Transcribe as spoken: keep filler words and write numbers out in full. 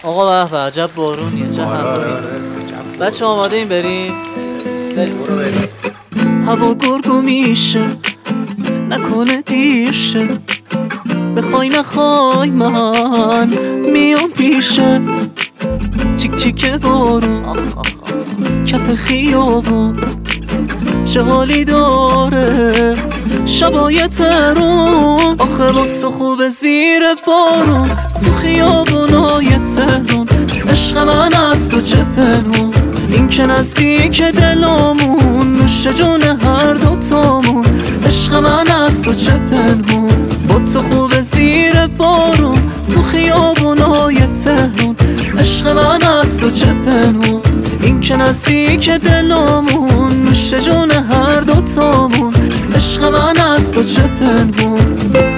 آقا به به عجب بارونیه، چه هوایی. بچه آماده این بریم؟ بریم برو بریم. هوا گرگو میشه نکنه دیر شه، بخوای نخوای من میام پیشت. چیک چیک بارون کف خیابون چه حالی داره شبای تهرون. آخه با تو خوبه زیر بارون تو خیابونای تهرون. عشق من از تو چه پنهون، این که نزدیک دلامون، نوش جون هر دوتامون. عشق من از تو چه پنهون، با تو خوبه زیر بارون تو خیابونای تهرون. عشق من از تو چه پنهون، این که نزدیک دلامون، نوش جون هر دوتامون. عشق من از تو چه پنهون.